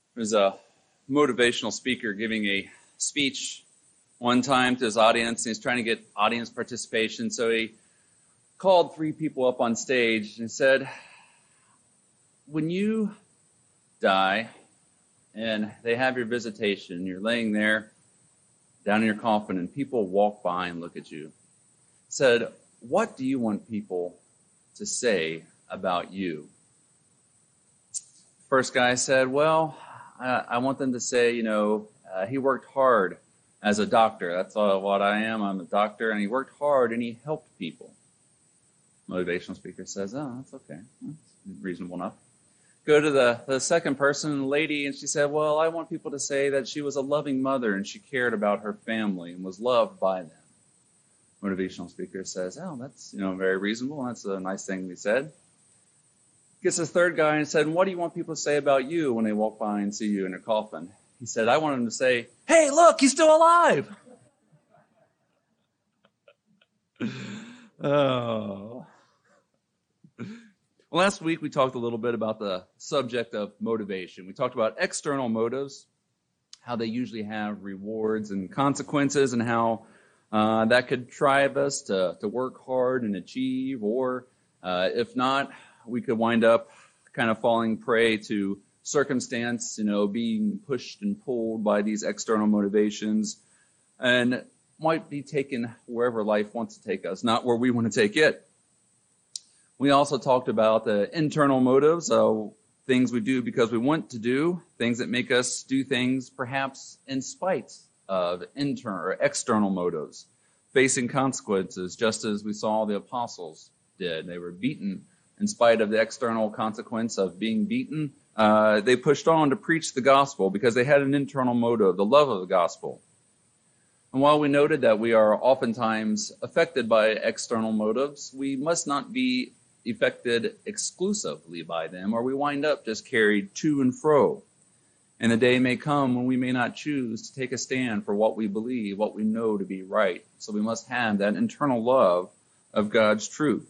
There's a motivational speaker giving a speech one time to his audience, and he's trying to get audience participation. So he called 3 people up on stage and said, when you die and they have your visitation, you're laying there down in your coffin and people walk by and look at you, said, what do you want people to say about you? First guy said, well, I want them to say, he worked hard as a doctor. That's what I am. I'm a doctor. And he worked hard and he helped people. Motivational speaker says, oh, that's okay. That's reasonable enough. Go to the second person, the lady, and she said, well, I want people to say that she was a loving mother and she cared about her family and was loved by them. Motivational speaker says, oh, that's, very reasonable. That's a nice thing to be said. Gets this third guy and said, what do you want people to say about you when they walk by and see you in a coffin? He said, I want them to say, hey, look, he's still alive. Oh. Well, last week we talked a little bit about the subject of motivation. We talked about external motives, how they usually have rewards and consequences, and how that could drive us to work hard and achieve, or if not, we could wind up kind of falling prey to circumstance, being pushed and pulled by these external motivations, and might be taken wherever life wants to take us, not where we want to take it. We also talked about the internal motives, so things we do because we want to do, things that make us do things perhaps in spite of internal or external motives, facing consequences, just as we saw the apostles did. They were beaten in spite of the external consequence of being beaten. They pushed on to preach the gospel because they had an internal motive, the love of the gospel. And while we noted that we are oftentimes affected by external motives, we must not be affected exclusively by them, or we wind up just carried to and fro. And the day may come when we may not choose to take a stand for what we believe, what we know to be right. So we must have that internal love of God's truth.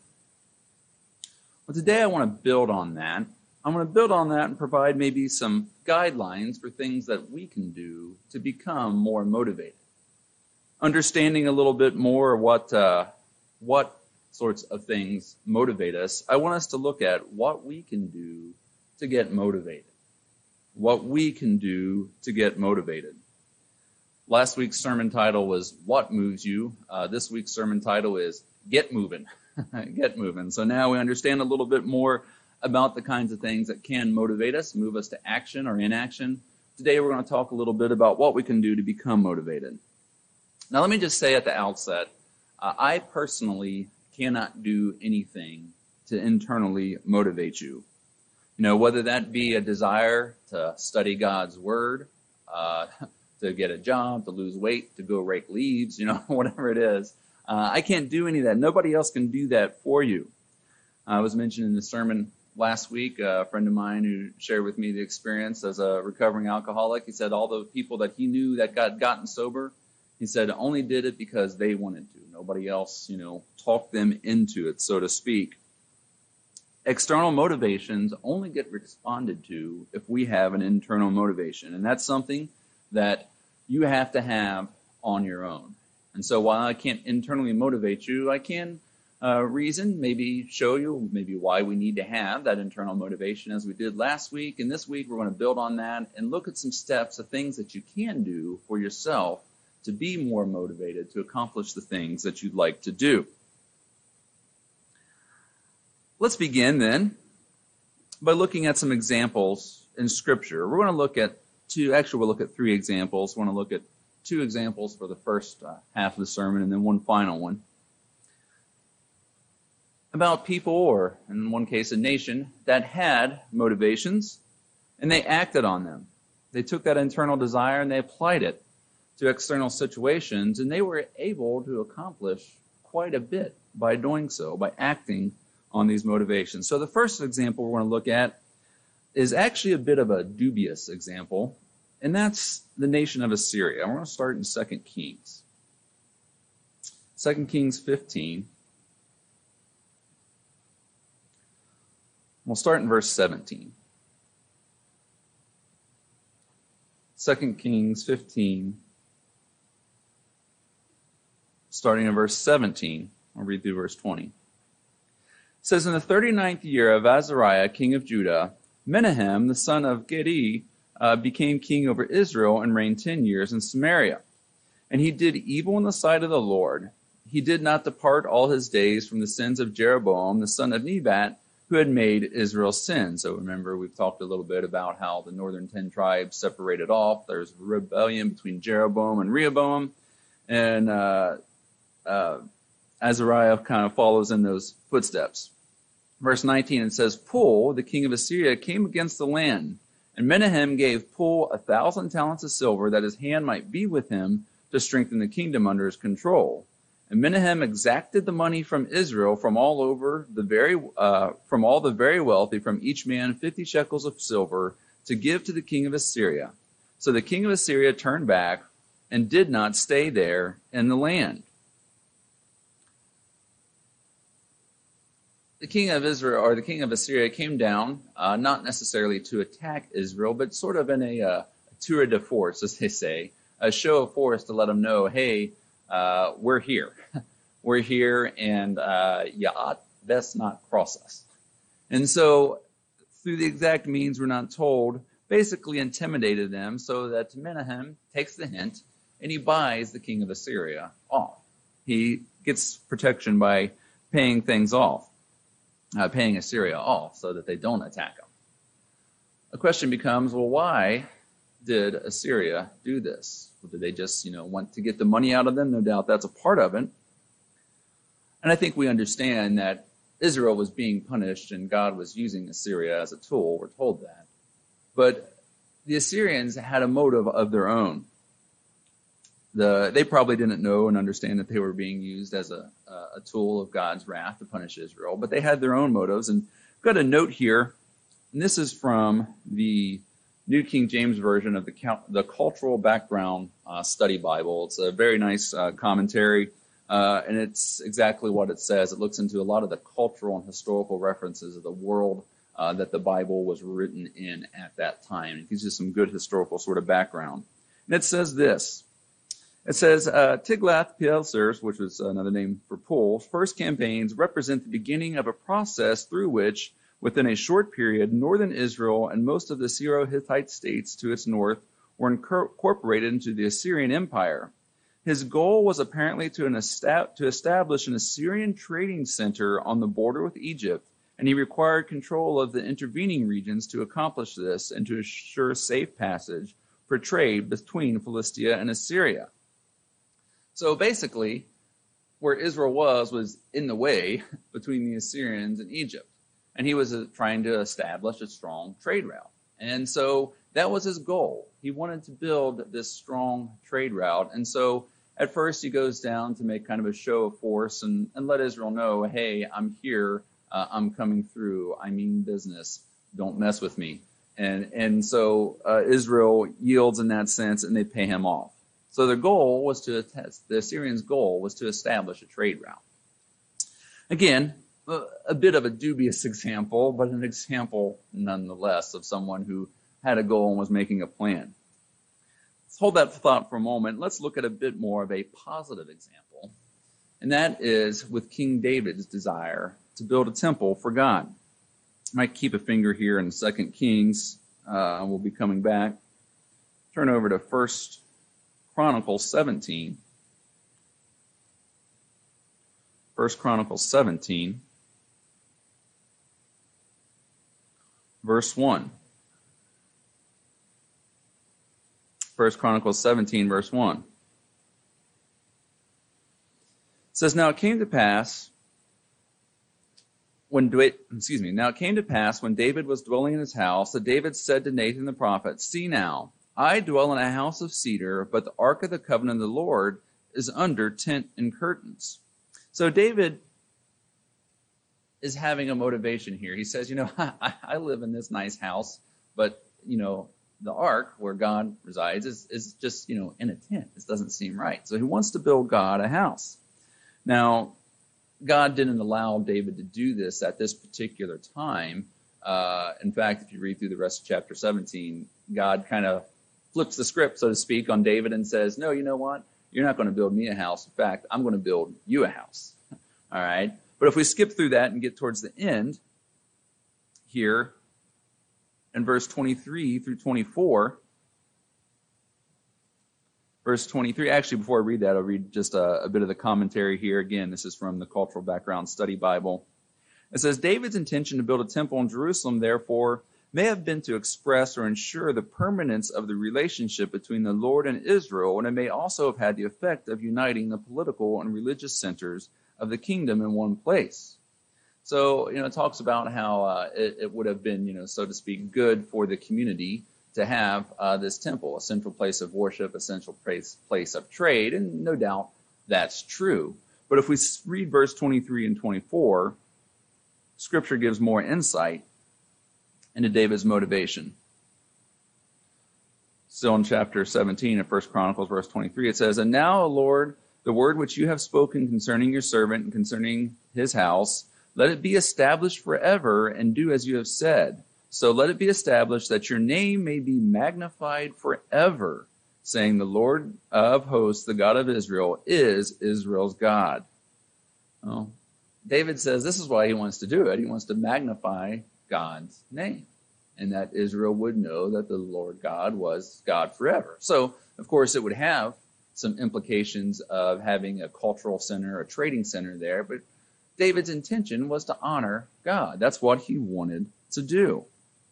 Well, today I want to build on that. I'm going to build on that and provide maybe some guidelines for things that we can do to become more motivated. Understanding a little bit more what sorts of things motivate us, I want us to look at what we can do to get motivated. What we can do to get motivated. Last week's sermon title was What Moves You? This week's sermon title is Get Moving. Get moving. So now we understand a little bit more about the kinds of things that can motivate us, move us to action or inaction. Today we're going to talk a little bit about what we can do to become motivated. Now let me just say at the outset, I personally cannot do anything to internally motivate you. Whether that be a desire to study God's word, to get a job, to lose weight, to go rake leaves, whatever it is. I can't do any of that. Nobody else can do that for you. I was mentioned in the sermon last week, a friend of mine who shared with me the experience as a recovering alcoholic. He said all the people that he knew that got gotten sober, he said only did it because they wanted to. Nobody else, talked them into it, so to speak. External motivations only get responded to if we have an internal motivation. And that's something that you have to have on your own. And so while I can't internally motivate you, I can reason, maybe show you maybe why we need to have that internal motivation as we did last week. And this week we're going to build on that and look at some steps of things that you can do for yourself to be more motivated to accomplish the things that you'd like to do. Let's begin then by looking at some examples in Scripture. We're going to look at we'll look at 3 examples. We're going to look at 2 examples for the first half of the sermon and then one final one. About people, or in one case a nation, that had motivations and they acted on them. They took that internal desire and they applied it to external situations, and they were able to accomplish quite a bit by doing so, by acting on these motivations. So the first example we're going to look at is actually a bit of a dubious example, and that's the nation of Assyria. We're going to start in 2 Kings. 2 Kings 15. We'll start in verse 17. 2 Kings 15, starting in verse 17. I'll read through verse 20. It says, in the 39th year of Azariah, king of Judah, Menahem, the son of Gedi, became king over Israel and reigned 10 years in Samaria. And he did evil in the sight of the Lord. He did not depart all his days from the sins of Jeroboam, the son of Nebat, who had made Israel sin. So remember, we've talked a little bit about how the northern 10 tribes separated off. There's rebellion between Jeroboam and Rehoboam. And Azariah kind of follows in those footsteps. Verse 19, it says, Pul, the king of Assyria, came against the land, and Menahem gave Pul 1,000 talents of silver, that his hand might be with him to strengthen the kingdom under his control. And Menahem exacted the money from Israel from all the very wealthy, from each man 50 shekels of silver, to give to the king of Assyria. So the king of Assyria turned back and did not stay there in the land. The king of Israel, or the king of Assyria, came down, not necessarily to attack Israel, but sort of in a tour de force, as they say, a show of force to let them know, hey, we're here. We're here, and you ought best not cross us. And so, through the exact means we're not told, basically intimidated them so that Menahem takes the hint and he buys the king of Assyria off. He gets protection by paying things off. Paying Assyria off so that they don't attack them. The question becomes, well, why did Assyria do this? Well, did they just, want to get the money out of them? No doubt that's a part of it. And I think we understand that Israel was being punished and God was using Assyria as a tool. We're told that. But the Assyrians had a motive of their own. They probably didn't know and understand that they were being used as a tool of God's wrath to punish Israel, but they had their own motives. And I've got a note here, and this is from the New King James Version of the Cultural Background Study Bible. It's a very nice commentary, and it's exactly what it says. It looks into a lot of the cultural and historical references of the world that the Bible was written in at that time. It gives you some good historical sort of background. And it says this. It says, Tiglath-Pileser's, which was another name for Pul, first campaigns represent the beginning of a process through which, within a short period, northern Israel and most of the Syro-Hittite states to its north were incorporated into the Assyrian Empire. His goal was apparently to establish an Assyrian trading center on the border with Egypt, and he required control of the intervening regions to accomplish this and to assure safe passage for trade between Philistia and Assyria. So basically, where Israel was in the way between the Assyrians and Egypt. And he was trying to establish a strong trade route. And so that was his goal. He wanted to build this strong trade route. And so at first he goes down to make kind of a show of force and let Israel know, hey, I'm here. I'm coming through. I mean business. Don't mess with me. And so Israel yields in that sense, and they pay him off. So the Assyrians' goal was to establish a trade route. Again, a bit of a dubious example, but an example nonetheless of someone who had a goal and was making a plan. Let's hold that thought for a moment. Let's look at a bit more of a positive example, and that is with King David's desire to build a temple for God. I might keep a finger here in 2 Kings. We'll be coming back. Turn over to 1 Chronicles 17. 1 Chronicles 17, verse 1. 1 Chronicles 17, verse 1. It says, Now it came to pass when David was dwelling in his house, that David said to Nathan the prophet, See now, I dwell in a house of cedar, but the ark of the covenant of the Lord is under tent and curtains. So David is having a motivation here. He says, I live in this nice house, but, the ark where God resides is just, in a tent. This doesn't seem right. So he wants to build God a house. Now, God didn't allow David to do this at this particular time. In fact, if you read through the rest of chapter 17, God kind of flips the script, so to speak, on David and says, no, you know what? You're not going to build me a house. In fact, I'm going to build you a house. All right? But if we skip through that and get towards the end here in verse 23 through 24, verse 23, actually, before I read that, I'll read just a bit of the commentary here. Again, this is from the Cultural Background Study Bible. It says, David's intention to build a temple in Jerusalem, therefore, may have been to express or ensure the permanence of the relationship between the Lord and Israel, and it may also have had the effect of uniting the political and religious centers of the kingdom in one place. So, it talks about how it would have been, so to speak, good for the community to have this temple, a central place of worship, a central place of trade, and no doubt that's true. But if we read verse 23 and 24, Scripture gives more insight into David's motivation. Still in chapter 17 of 1 Chronicles, verse 23, it says, And now, O Lord, the word which you have spoken concerning your servant and concerning his house, let it be established forever, and do as you have said. So let it be established that your name may be magnified forever, saying, The Lord of hosts, the God of Israel, is Israel's God. Well, David says this is why he wants to do it. He wants to magnify God's name, and that Israel would know that the Lord God was God forever. So, of course, it would have some implications of having a cultural center, a trading center there, but David's intention was to honor God. That's what he wanted to do.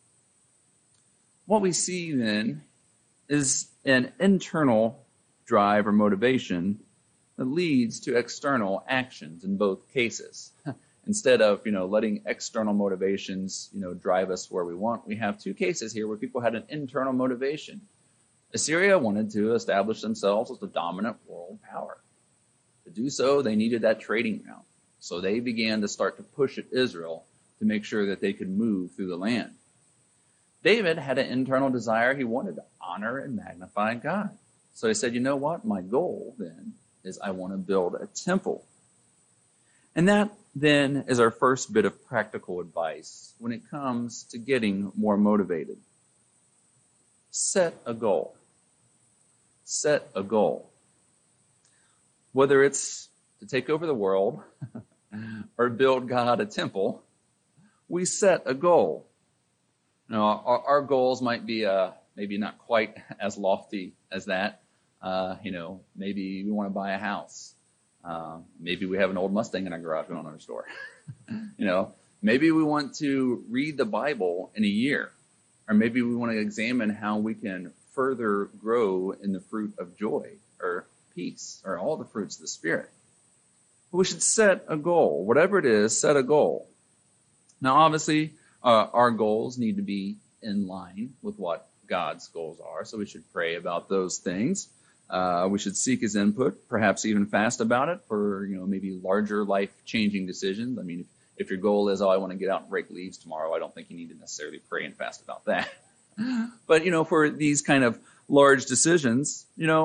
What we see then is an internal drive or motivation that leads to external actions in both cases. Instead of, letting external motivations, drive us where we want, we have two cases here where people had an internal motivation. Assyria wanted to establish themselves as the dominant world power. To do so, they needed that trading route. So they began to start to push at Israel to make sure that they could move through the land. David had an internal desire. He wanted to honor and magnify God. So he said, you know what? My goal then is I want to build a temple. And that then is our first bit of practical advice when it comes to getting more motivated. Set a goal. Set a goal. Whether it's to take over the world or build God a temple, we set a goal. Now, our goals might be maybe not quite as lofty as that. Maybe we want to buy a house. Maybe we have an old Mustang in our garage we don't restore. Maybe we want to read the Bible in a year. Or maybe we want to examine how we can further grow in the fruit of joy or peace or all the fruits of the Spirit. But we should set a goal. Whatever it is, set a goal. Now, obviously, our goals need to be in line with what God's goals are. So we should pray about those things. We should seek his input, perhaps even fast about it for, maybe larger life-changing decisions. I mean, if your goal is, I want to get out and rake leaves tomorrow, I don't think you need to necessarily pray and fast about that. But, for these kind of large decisions,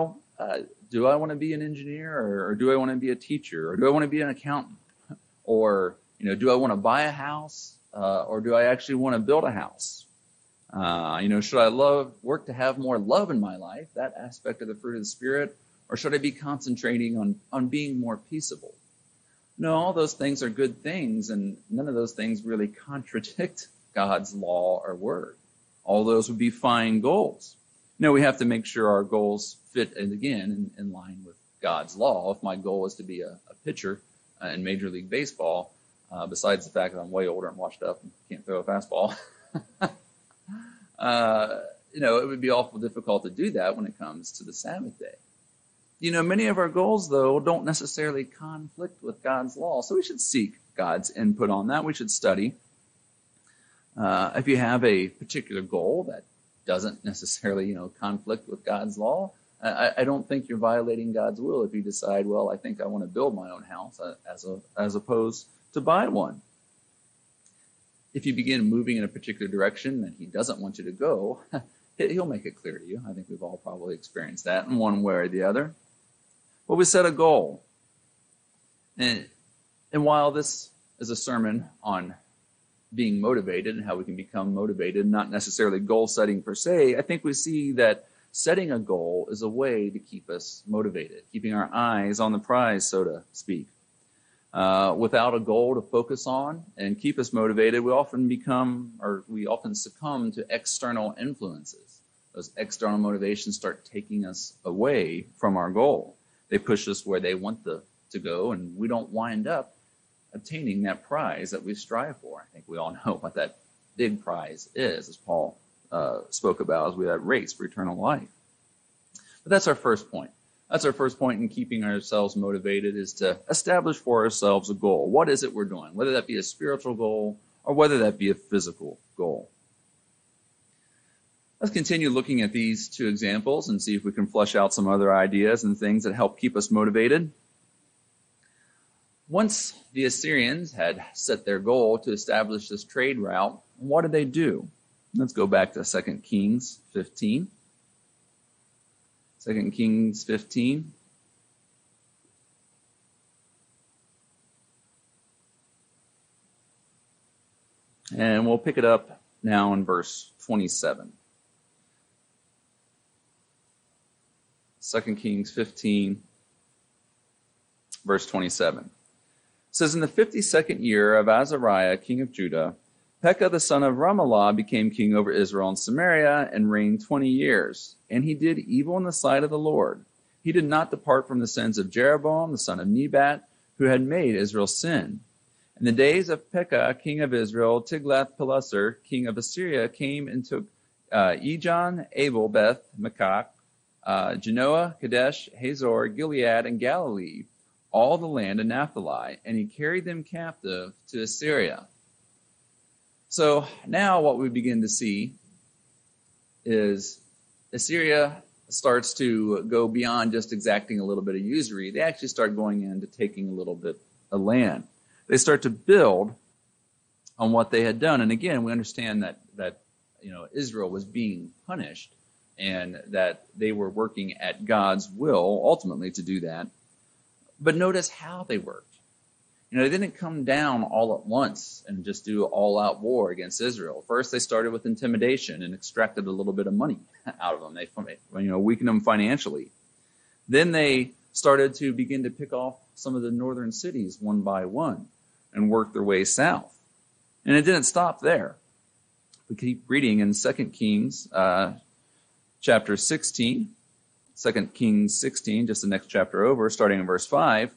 do I want to be an engineer or do I want to be a teacher or do I want to be an accountant? Or, do I want to buy a house or do I actually want to build a house? Should I work to have more love in my life, that aspect of the fruit of the Spirit, or should I be concentrating on being more peaceable? No, all those things are good things, and none of those things really contradict God's law or word. All those would be fine goals. We have to make sure our goals fit, and again, in line with God's law. If my goal is to be a pitcher in Major League Baseball, besides the fact that I'm way older and washed up and can't throw a fastball, it would be awful difficult to do that when it comes to the Sabbath day. Many of our goals, though, don't necessarily conflict with God's law, so we should seek God's input on that. We should study. If you have a particular goal that doesn't necessarily, conflict with God's law, I don't think you're violating God's will if you decide, well, I think I want to build my own house as opposed to buy one. If you begin moving in a particular direction that he doesn't want you to go, he'll make it clear to you. I think we've all probably experienced that in one way or the other. But we set a goal. And while this is a sermon on being motivated and how we can become motivated, not necessarily goal setting per se, I think we see that setting a goal is a way to keep us motivated, keeping our eyes on the prize, so to speak. Without a goal to focus on and keep us motivated, we often succumb to external influences. Those external motivations start taking us away from our goal. They push us where they want to go, and we don't wind up obtaining that prize that we strive for. I think we all know what that big prize is, as Paul spoke about, as we that race for eternal life. But that's our first point. That's our first point in keeping ourselves motivated, is to establish for ourselves a goal. What is it we're doing? Whether that be a spiritual goal or whether that be a physical goal. Let's continue looking at these two examples and see if we can flesh out some other ideas and things that help keep us motivated. Once the Assyrians had set their goal to establish this trade route, what did they do? Let's go back to 2 Kings 15. 2 Kings 15. And we'll pick it up now in verse 27. 2 Kings 15, verse 27. It says, in the 52nd year of Azariah, king of Judah, Pekah the son of Remaliah became king over Israel and Samaria and reigned 20 years. And he did evil in the sight of the Lord. He did not depart from the sins of Jeroboam, the son of Nebat, who had made Israel sin. In the days of Pekah, king of Israel, Tiglath-Pileser, king of Assyria, came and took Ijon, Abel, Beth, Makach, Genoa, Kadesh, Hazor, Gilead, and Galilee, all the land of Naphtali, and he carried them captive to Assyria. So now what we begin to see is Assyria starts to go beyond just exacting a little bit of usury. They actually start going into taking a little bit of land. They start to build on what they had done. And again, we understand that Israel was being punished and that they were working at God's will ultimately to do that. But notice how they worked. They didn't come down all at once and just do all-out war against Israel. First, they started with intimidation and extracted a little bit of money out of them. They weakened them financially. Then they started to begin to pick off some of the northern cities one by one and work their way south. And it didn't stop there. We keep reading in 2 Kings chapter 16, 2 Kings 16, just the next chapter over, starting in verse 5.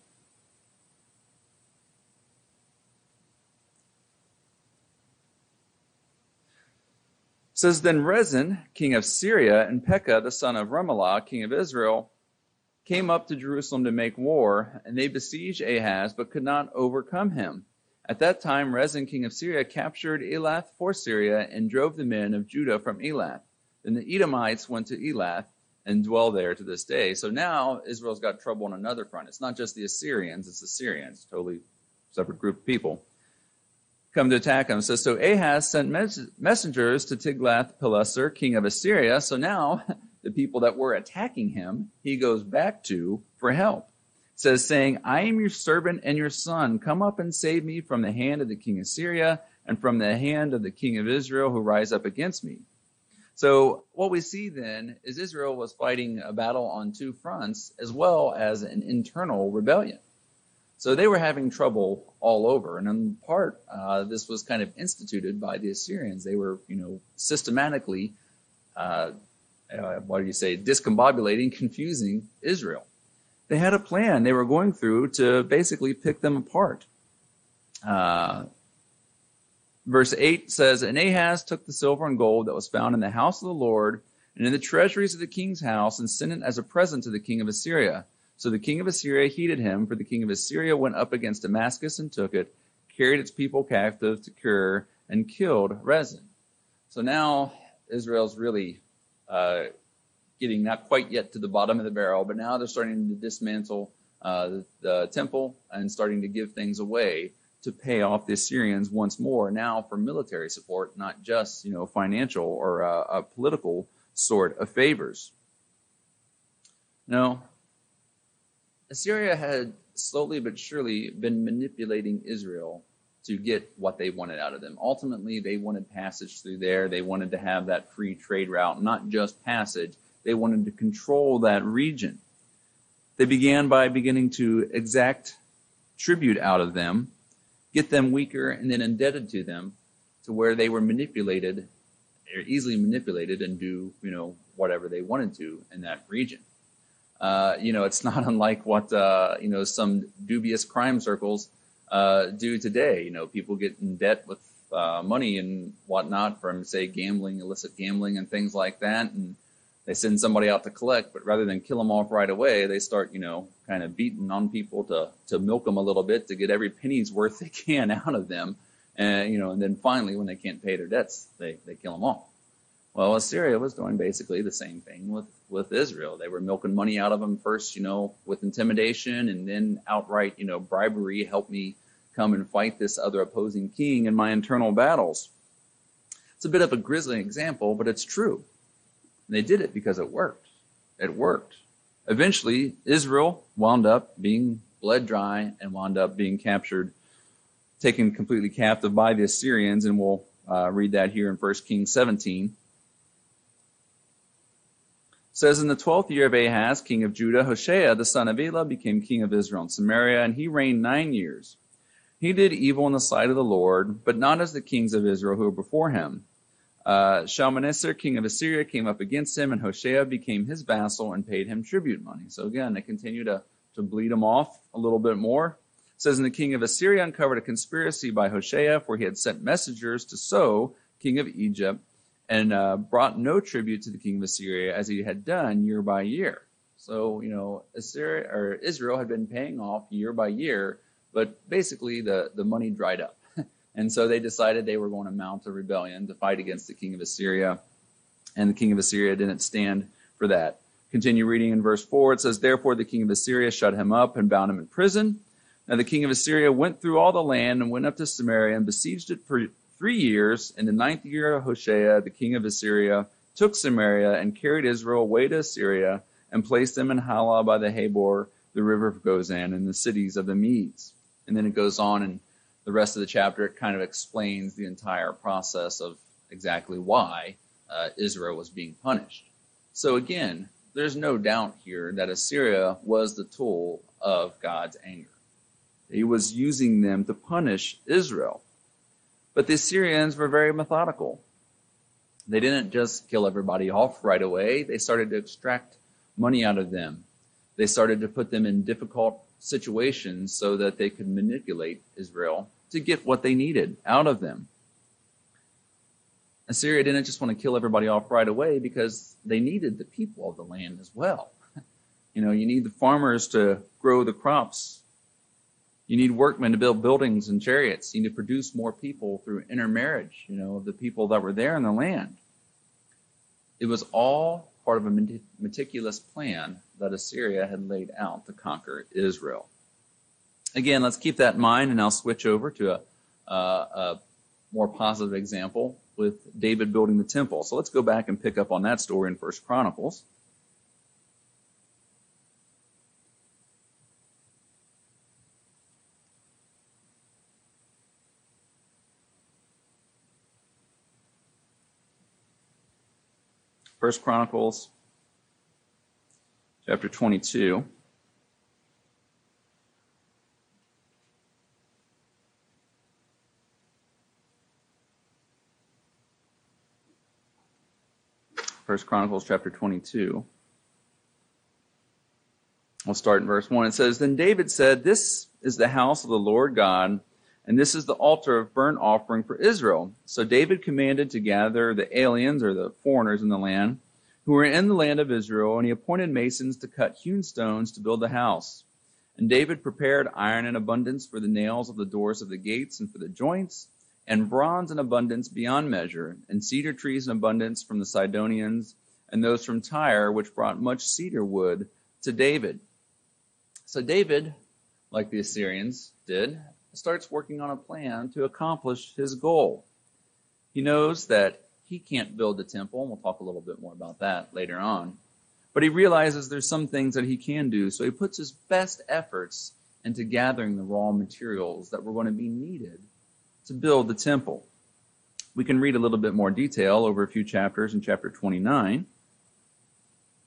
It says, then Rezin, king of Syria, and Pekah, the son of Remaliah, king of Israel, came up to Jerusalem to make war, and they besieged Ahaz, but could not overcome him. At that time, Rezin, king of Syria, captured Elath for Syria and drove the men of Judah from Elath. Then the Edomites went to Elath and dwell there to this day. So now Israel's got trouble on another front. It's not just the Assyrians, it's the Syrians, totally separate group of people. Come to attack him. So Ahaz sent messengers to Tiglath-Pileser, king of Assyria. So now the people that were attacking him, he goes back to for help. It says, saying, I am your servant and your son. Come up and save me from the hand of the king of Syria and from the hand of the king of Israel who rise up against me. So what we see then is Israel was fighting a battle on two fronts as well as an internal rebellion. So they were having trouble all over. And in part, this was kind of instituted by the Assyrians. They were, systematically, discombobulating, confusing Israel. They had a plan they were going through to basically pick them apart. Verse 8 says, and Ahaz took the silver and gold that was found in the house of the Lord and in the treasuries of the king's house and sent it as a present to the king of Assyria. So the king of Assyria heeded him, for the king of Assyria went up against Damascus and took it, carried its people captive to Kir, and killed Rezin. So now Israel's really getting not quite yet to the bottom of the barrel, but now they're starting to dismantle the temple and starting to give things away to pay off the Assyrians once more, now for military support, not just financial or a political sort of favors. No. Assyria had slowly but surely been manipulating Israel to get what they wanted out of them. Ultimately, they wanted passage through there. They wanted to have that free trade route, not just passage. They wanted to control that region. They began by beginning to exact tribute out of them, get them weaker, and then indebted to them to where they were manipulated, or easily manipulated, and do, whatever they wanted to in that region. It's not unlike what, some dubious crime circles do today. People get in debt with money and whatnot from, say, gambling, illicit gambling and things like that, and they send somebody out to collect, but rather than kill them off right away, they start, kind of beating on people to milk them a little bit to get every penny's worth they can out of them. And then finally, when they can't pay their debts, they kill them off. Well, Assyria was doing basically the same thing with Israel. They were milking money out of them first, with intimidation, and then outright, bribery. Help me come and fight this other opposing king in my internal battles. It's a bit of a grisly example, but it's true. They did it because it worked. It worked. Eventually, Israel wound up being bled dry and wound up being captured, taken completely captive by the Assyrians, and we'll read that here in 1 Kings 17. It says, in the 12th year of Ahaz, king of Judah, Hoshea, the son of Elah, became king of Israel and Samaria, and he reigned 9 years. He did evil in the sight of the Lord, but not as the kings of Israel who were before him. Shalmaneser, king of Assyria, came up against him, and Hoshea became his vassal and paid him tribute money. So again, they continue to bleed him off a little bit more. It says, and the king of Assyria uncovered a conspiracy by Hoshea, for he had sent messengers to So, king of Egypt, and brought no tribute to the king of Assyria as he had done year by year. So, Assyria or Israel had been paying off year by year, but basically the money dried up. And so they decided they were going to mount a rebellion to fight against the king of Assyria. And the king of Assyria didn't stand for that. Continue reading in verse 4. It says, therefore the king of Assyria shut him up and bound him in prison. Now the king of Assyria went through all the land and went up to Samaria and besieged it for 3 years. In the 9th year of Hoshea, the king of Assyria took Samaria and carried Israel away to Assyria and placed them in Halah by the Habor, the river of Gozan, and the cities of the Medes. And then it goes on, and the rest of the chapter, it kind of explains the entire process of exactly why Israel was being punished. So again, there's no doubt here that Assyria was the tool of God's anger. He was using them to punish Israel. But the Assyrians were very methodical. They didn't just kill everybody off right away. They started to extract money out of them. They started to put them in difficult situations so that they could manipulate Israel to get what they needed out of them. Assyria didn't just want to kill everybody off right away because they needed the people of the land as well. You need the farmers to grow the crops. You need workmen to build buildings and chariots. You need to produce more people through intermarriage, of the people that were there in the land. It was all part of a meticulous plan that Assyria had laid out to conquer Israel. Again, let's keep that in mind, and I'll switch over to a more positive example with David building the temple. So let's go back and pick up on that story in 1 Chronicles. First Chronicles, chapter 22. First Chronicles chapter 22. We'll start in verse 1. It says, then David said, this is the house of the Lord God, and this is the altar of burnt offering for Israel. So David commanded to gather the aliens, or the foreigners in the land, who were in the land of Israel, and he appointed masons to cut hewn stones to build the house. And David prepared iron in abundance for the nails of the doors of the gates and for the joints, and bronze in abundance beyond measure, and cedar trees in abundance from the Sidonians, and those from Tyre, which brought much cedar wood to David. So David, like the Assyrians did, starts working on a plan to accomplish his goal. He knows that he can't build the temple, and we'll talk a little bit more about that later on. But he realizes there's some things that he can do, so he puts his best efforts into gathering the raw materials that were going to be needed to build the temple. We can read a little bit more detail over a few chapters in chapter 29.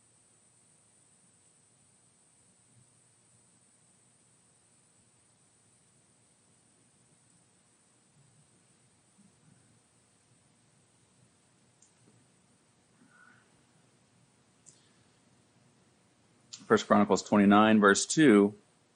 1 Chronicles 29, verse 2,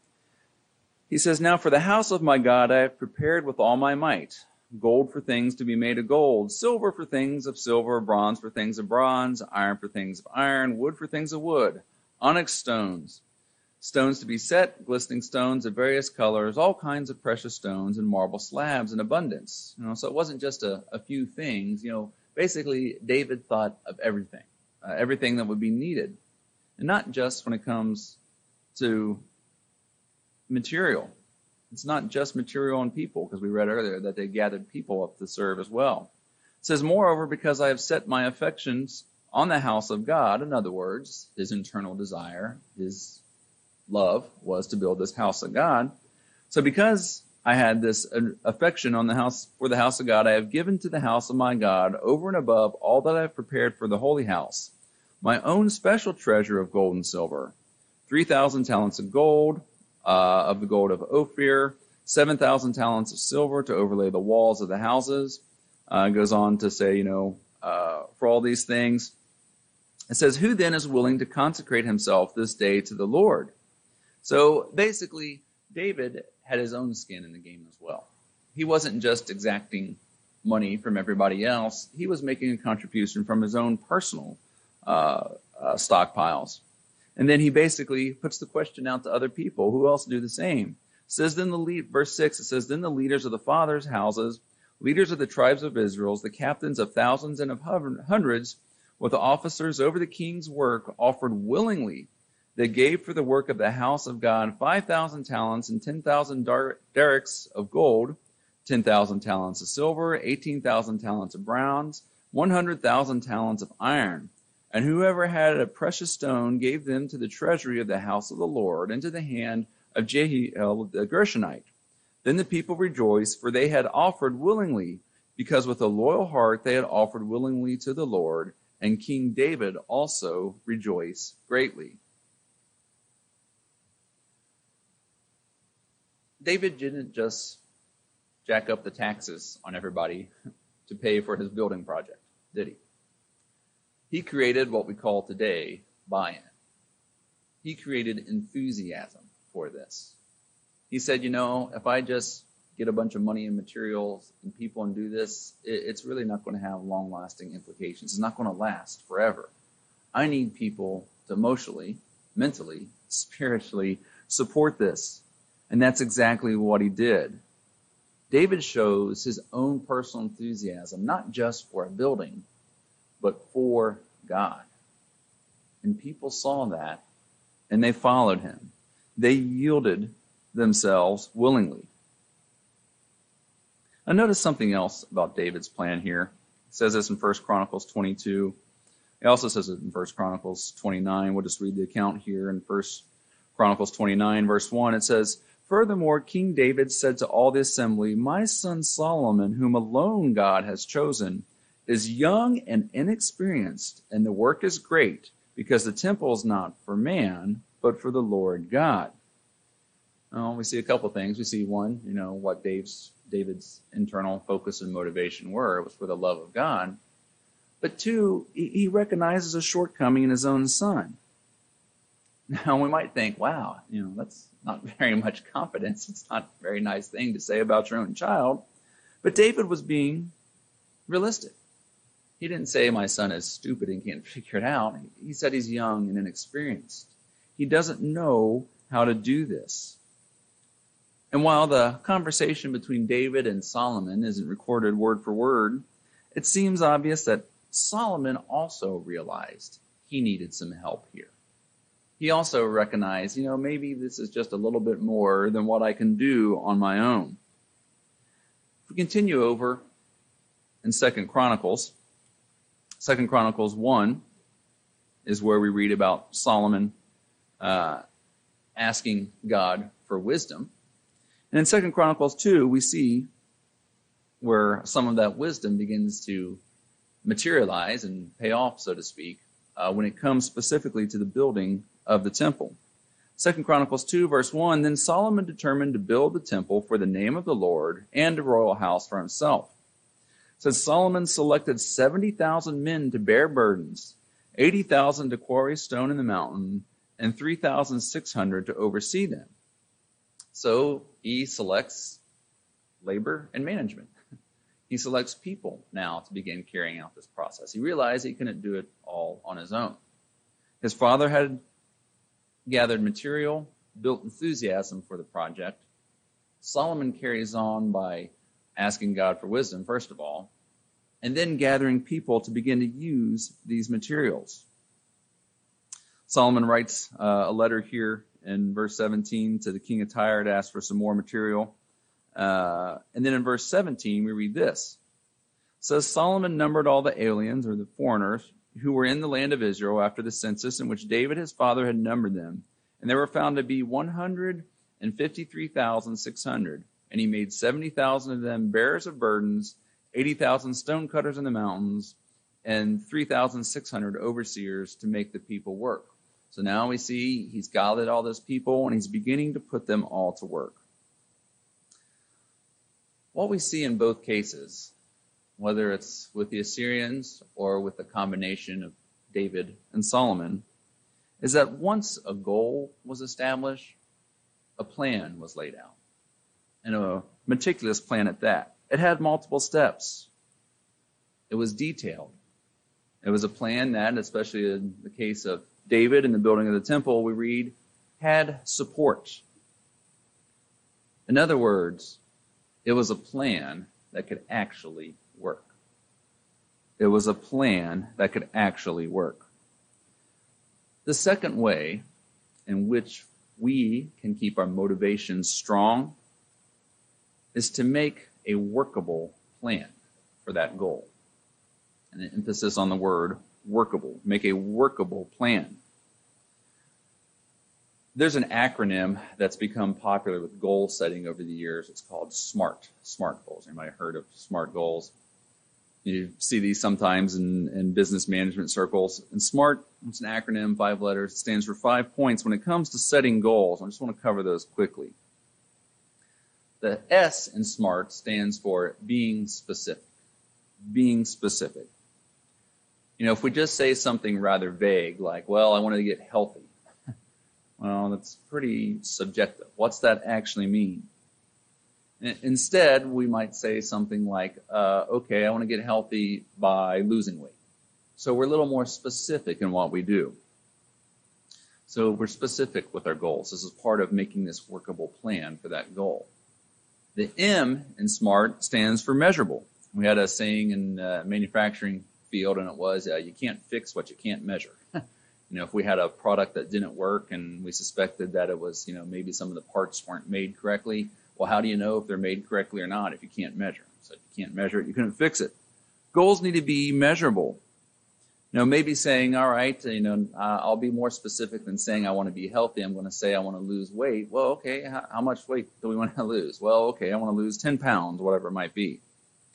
he says, "Now for the house of my God I have prepared with all my might, gold for things to be made of gold, silver for things of silver, bronze for things of bronze, iron for things of iron, wood for things of wood, onyx stones, stones to be set, glistening stones of various colors, all kinds of precious stones, and marble slabs in abundance." So it wasn't just a few things. Basically, David thought of everything, everything that would be needed, and not just when it comes to material. It's not just material and people, because we read earlier that they gathered people up to serve as well. It says, "Moreover, because I have set my affections on the house of God," in other words, his internal desire, his love was to build this house of God. "So because I had this affection on the house for the house of God, I have given to the house of my God over and above all that I have prepared for the holy house, my own special treasure of gold and silver, 3,000 talents of gold, of the gold of Ophir, 7,000 talents of silver to overlay the walls of the houses." It goes on to say, for all these things. It says, "Who then is willing to consecrate himself this day to the Lord?" So basically, David had his own skin in the game as well. He wasn't just exacting money from everybody else. He was making a contribution from his own personal stockpiles. And then he basically puts the question out to other people who else do the same. It says verse 6, it says, "Then the leaders of the fathers' houses, leaders of the tribes of Israel, the captains of thousands and of hundreds, with the officers over the king's work, offered willingly. They gave for the work of the house of God 5,000 talents and 10,000 derricks of gold, 10,000 talents of silver, 18,000 talents of bronze, 100,000 talents of iron. And whoever had a precious stone gave them to the treasury of the house of the Lord, into the hand of Jehiel the Gershonite. Then the people rejoiced, for they had offered willingly, because with a loyal heart they had offered willingly to the Lord, and King David also rejoiced greatly." David didn't just jack up the taxes on everybody to pay for his building project, did he? He created what we call today buy-in. He created enthusiasm for this. He said, if I just get a bunch of money and materials and people and do this, it's really not going to have long-lasting implications. It's not going to last forever. I need people to emotionally, mentally, spiritually support this. And that's exactly what he did. David shows his own personal enthusiasm, not just for a building, but for God. And people saw that, and they followed him. They yielded themselves willingly. I notice something else about David's plan here. It says this in 1 Chronicles 22. It also says it in 1 Chronicles 29. We'll just read the account here in 1 Chronicles 29, verse 1. It says, "Furthermore, King David said to all the assembly, 'My son Solomon, whom alone God has chosen, is young and inexperienced, and the work is great, because the temple is not for man, but for the Lord God.'" We see a couple things. We see one, what David's internal focus and motivation were. It was for the love of God. But two, he recognizes a shortcoming in his own son. Now, we might think, wow, that's not very much confidence. It's not a very nice thing to say about your own child. But David was being realistic. He didn't say my son is stupid and can't figure it out. He said he's young and inexperienced. He doesn't know how to do this. And while the conversation between David and Solomon isn't recorded word for word, it seems obvious that Solomon also realized he needed some help here. He also recognized, maybe this is just a little bit more than what I can do on my own. If we continue over in 2 Chronicles 1 is where we read about Solomon asking God for wisdom. And in 2 Chronicles 2, we see where some of that wisdom begins to materialize and pay off, so to speak, when it comes specifically to the building of the temple. 2 Chronicles 2, verse 1, "Then Solomon determined to build the temple for the name of the Lord and a royal house for himself. So Solomon selected 70,000 men to bear burdens, 80,000 to quarry stone in the mountain, and 3,600 to oversee them. So he selects labor and management. He selects people now to begin carrying out this process. He realized he couldn't do it all on his own. His father had gathered material, built enthusiasm for the project. Solomon carries on by asking God for wisdom, first of all, and then gathering people to begin to use these materials. Solomon writes a letter here in verse 17 to the king of Tyre to ask for some more material. And then in verse 17, we read this. It says, Solomon numbered all the aliens, or the foreigners, who were in the land of Israel after the census in which David his father had numbered them. And they were found to be 153,600. And he made 70,000 of them bearers of burdens, 80,000 stonecutters in the mountains, and 3,600 overseers to make the people work. So now we see he's gathered all those people, and he's beginning to put them all to work. What we see in both cases, whether it's with the Assyrians or with the combination of David and Solomon, is that once a goal was established, a plan was laid out, and a meticulous plan at that. It had multiple steps. It was detailed. It was a plan that, especially in the case of David in the building of the temple, we read, had support. In other words, it was a plan that could actually work. It was a plan that could actually work. The second way in which we can keep our motivation strong is to make a workable plan for that goal. And an emphasis on the word workable. Make a workable plan. There's an acronym that's become popular with goal setting over the years. It's called SMART. SMART goals. Anybody heard of SMART goals? You see these sometimes in business management circles. And SMART, it's an acronym, 5 letters. It stands for 5 points when it comes to setting goals. I just want to cover those quickly. The S in SMART stands for being specific. Being specific. You know, if we just say something rather vague, like, well, I want to get healthy. Well, that's pretty subjective. What's that actually mean? Instead, we might say something like, okay, I want to get healthy by losing weight. So we're a little more specific in what we do. So we're specific with our goals. This is part of making this workable plan for that goal. The M in SMART stands for measurable. We had a saying in manufacturing field, and it was, you can't fix what you can't measure. You know, if we had a product that didn't work and we suspected that it was, you know, maybe some of the parts weren't made correctly, well, how do you know if they're made correctly or not if you can't measure? So if you can't measure it, you couldn't fix it. Goals need to be measurable. You know, maybe saying, all right, you know, I'll be more specific than saying I want to be healthy. I'm going to say I want to lose weight. Well, okay, how much weight do we want to lose? Well, okay, I want to lose 10 pounds, whatever it might be.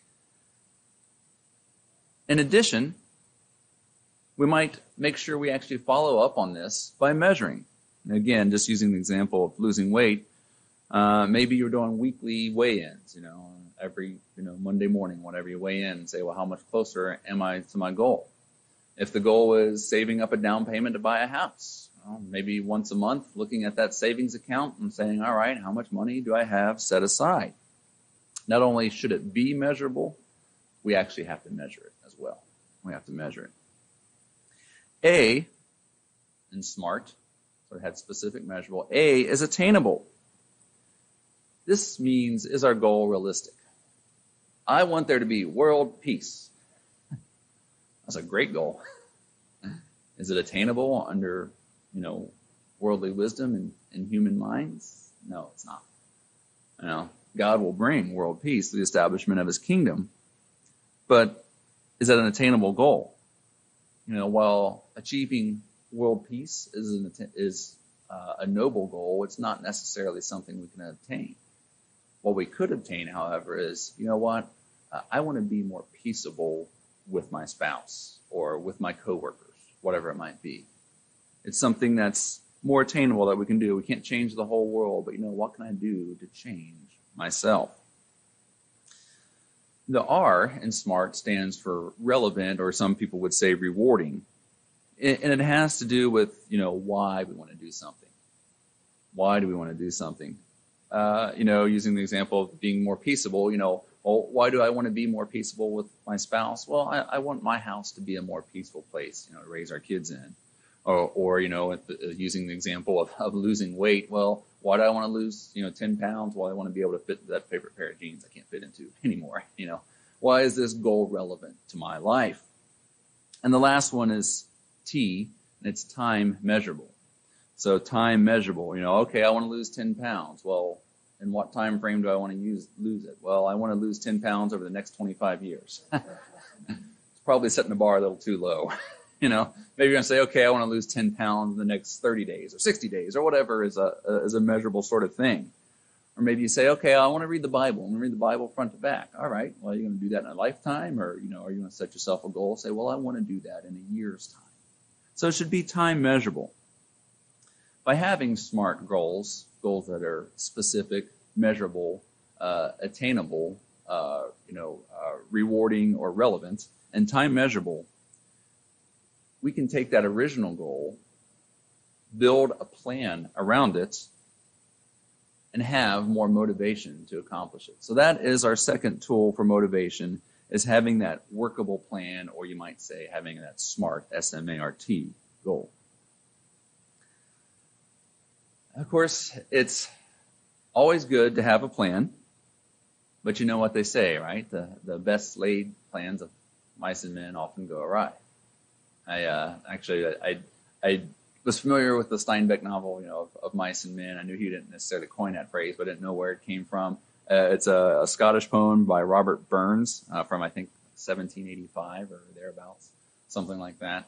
In addition, we might make sure we actually follow up on this by measuring. And again, just using the example of losing weight, maybe you're doing weekly weigh-ins, you know, every, you know, Monday morning, whenever you weigh in and say, well, how much closer am I to my goal? If the goal is saving up a down payment to buy a house, well, maybe once a month looking at that savings account and saying, all right, how much money do I have set aside? Not only should it be measurable, we actually have to measure it as well. We have to measure it. A in SMART, so it had specific, measurable. A is attainable. This means, is our goal realistic? I want there to be world peace. That's a great goal. Is it attainable under, you know, worldly wisdom and human minds? No, it's not. You know, God will bring world peace through the establishment of his kingdom. But is that an attainable goal? You know, while achieving world peace is a noble goal, it's not necessarily something we can obtain. What we could obtain, however, is, you know what? I want to be more peaceable with my spouse or with my coworkers, whatever it might be. It's something that's more attainable that we can do. We can't change the whole world, but, you know, what can I do to change myself? The R in SMART stands for relevant, or some people would say rewarding. And it has to do with, why we want to do something. Why do we want to do something? Using the example of being more peaceable, well, why do I want to be more peaceable with my spouse? Well, I want my house to be a more peaceful place, to raise our kids in. Or using the example of losing weight, well, why do I want to lose, 10 pounds? Well, I want to be able to fit that favorite pair of jeans I can't fit into anymore, Why is this goal relevant to my life? And the last one is T, and it's time measurable. So time measurable, okay, I want to lose 10 pounds. Well, in what time frame do I want to lose it? Well, I want to lose 10 pounds over the next 25 years. It's probably setting the bar a little too low. Maybe you're going to say, okay, I want to lose 10 pounds in the next 30 days or 60 days or whatever is a measurable sort of thing. Or maybe you say, okay, I want to read the Bible. I'm going to read the Bible front to back. All right, well, are you going to do that in a lifetime? Or, are you going to set yourself a goal? Say, well, I want to do that in a year's time. So it should be time measurable. By having SMART goals that are specific, measurable, attainable, rewarding or relevant, and time measurable, we can take that original goal, build a plan around it, and have more motivation to accomplish it. So that is our second tool for motivation, is having that workable plan, or you might say having that SMART, S-M-A-R-T, goal. Of course, it's always good to have a plan, but you know what they say, right? The best laid plans of mice and men often go awry. I was familiar with the Steinbeck novel, of Mice and Men. I knew he didn't necessarily coin that phrase, but I didn't know where it came from. It's a Scottish poem by Robert Burns from, I think, 1785 or thereabouts, something like that.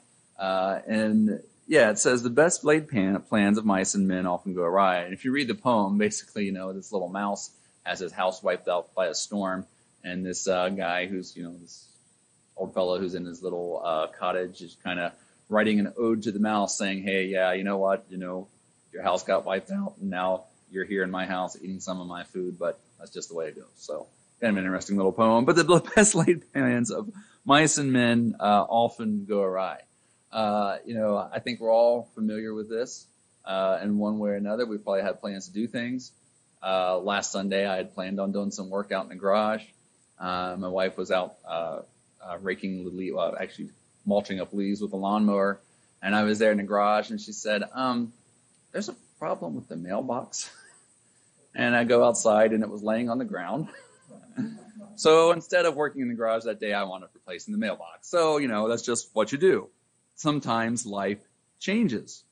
It says, the best laid plans of mice and men often go awry. And if you read the poem, basically, this little mouse has his house wiped out by a storm, and this guy who's, this old fellow who's in his little cottage is kind of writing an ode to the mouse saying, hey, yeah, you know what, your house got wiped out, and now you're here in my house eating some of my food, but that's just the way it goes. So kind of an interesting little poem. But the best laid plans of mice and men often go awry. I think we're all familiar with this in one way or another. We probably had plans to do things. Last Sunday, I had planned on doing some work out in the garage. My wife was out raking the leaves, actually mulching up leaves with a lawnmower, and I was there in the garage, and she said, there's a problem with the mailbox. And I go outside, and it was laying on the ground. So instead of working in the garage that day, I wound up replacing the mailbox. So, that's just what you do. Sometimes life changes.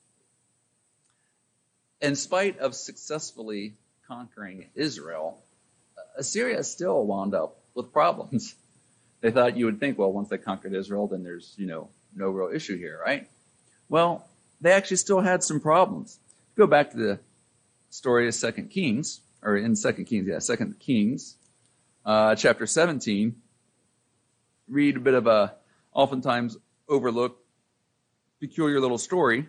In spite of successfully conquering Israel, Assyria still wound up with problems. They thought you would think, well, once they conquered Israel, then there's, no real issue here, right? Well, they actually still had some problems. Go back to the story of 2 Kings, chapter 17. Read a bit of a oftentimes overlooked, peculiar little story.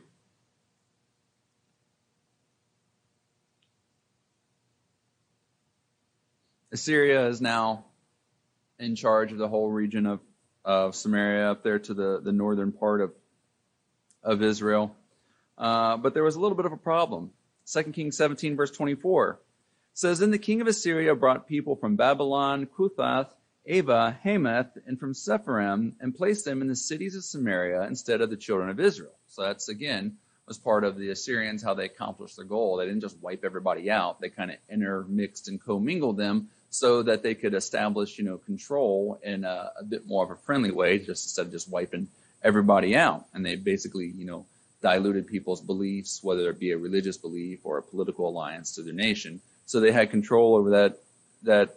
Assyria is now in charge of the whole region of Samaria up there to the northern part of Israel. But there was a little bit of a problem. 2 Kings 17, verse 24 says, Then the king of Assyria brought people from Babylon, Cuthath, Ava, Hamath, and from Sepharvaim, and placed them in the cities of Samaria instead of the children of Israel. So that's, again, was part of the Assyrians, how they accomplished their goal. They didn't just wipe everybody out. They kind of intermixed and commingled them so that they could establish, control in a bit more of a friendly way, just instead of just wiping everybody out. And they basically, diluted people's beliefs, whether it be a religious belief or a political alliance to their nation. So they had control over that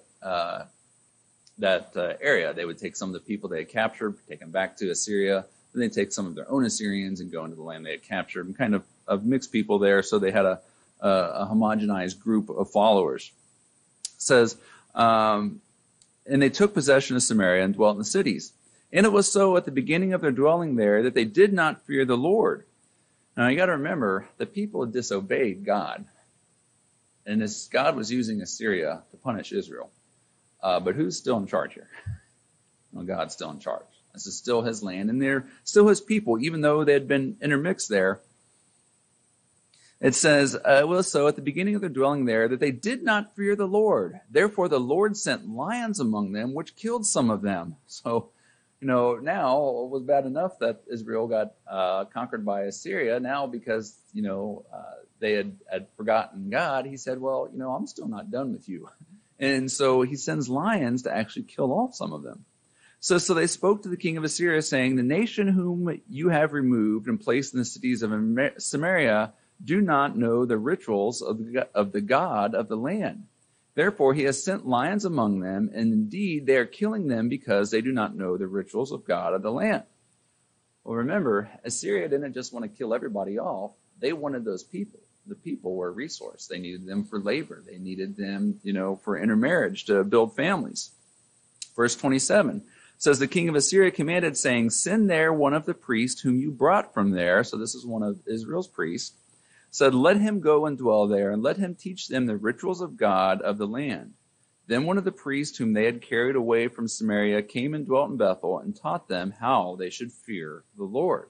area. They would take some of the people they had captured, take them back to Assyria, then they'd take some of their own Assyrians and go into the land they had captured, and kind of mixed people there. So they had a homogenized group of followers. It says, and they took possession of Samaria and dwelt in the cities. And it was so at the beginning of their dwelling there that they did not fear the Lord. Now you got to remember, the people had disobeyed God. And God was using Assyria to punish Israel. But who's still in charge here? Well, God's still in charge. This is still his land, and they're still his people, even though they had been intermixed there. It says, so at the beginning of their dwelling there, that they did not fear the Lord. Therefore the Lord sent lions among them, which killed some of them. So, now it was bad enough that Israel got conquered by Assyria. Now, because, they had forgotten God, he said, well, I'm still not done with you. And so he sends lions to actually kill off some of them. So they spoke to the king of Assyria, saying, the nation whom you have removed and placed in the cities of Samaria do not know the rituals of the God of the land. Therefore he has sent lions among them, and indeed they are killing them because they do not know the rituals of God of the land. Well, remember, Assyria didn't just want to kill everybody off. They wanted those people. The people were a resource. They needed them for labor. They needed them, for intermarriage, to build families. Verse 27 says, the king of Assyria commanded, saying, send there one of the priests whom you brought from there. So this is one of Israel's priests. Said, let him go and dwell there, and let him teach them the rituals of God of the land. Then one of the priests whom they had carried away from Samaria came and dwelt in Bethel and taught them how they should fear the Lord.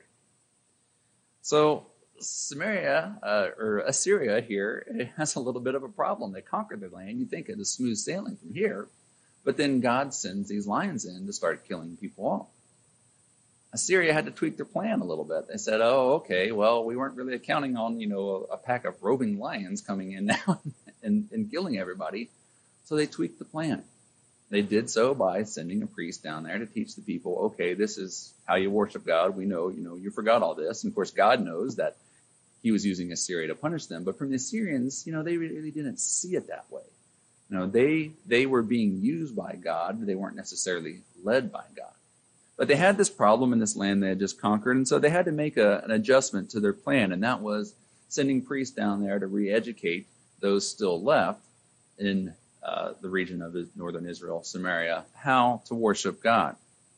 So Samaria, or Assyria here, it has a little bit of a problem. They conquered their land. You think it is smooth sailing from here, but then God sends these lions in to start killing people off. Assyria had to tweak their plan a little bit. They said, oh, okay, well, we weren't really counting on, a pack of roving lions coming in now and killing everybody. So they tweaked the plan. They did so by sending a priest down there to teach the people, okay, this is how you worship God. We know, you forgot all this. And of course, God knows that he was using Assyria to punish them. But from the Assyrians, they really didn't see it that way. They were being used by God. They weren't necessarily led by God. But they had this problem in this land they had just conquered, and so they had to make an adjustment to their plan, and that was sending priests down there to re-educate those still left in the region of northern Israel, Samaria, how to worship God.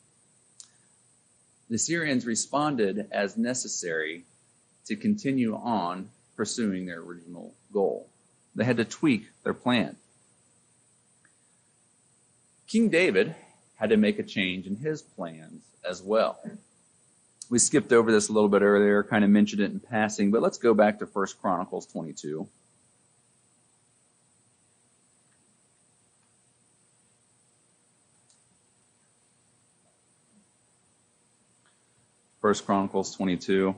The Assyrians responded as necessary to continue on pursuing their original goal. They had to tweak their plan. King David had to make a change in his plans as well. We skipped over this a little bit earlier, kind of mentioned it in passing, but let's go back to 1 Chronicles 22. First Chronicles 22.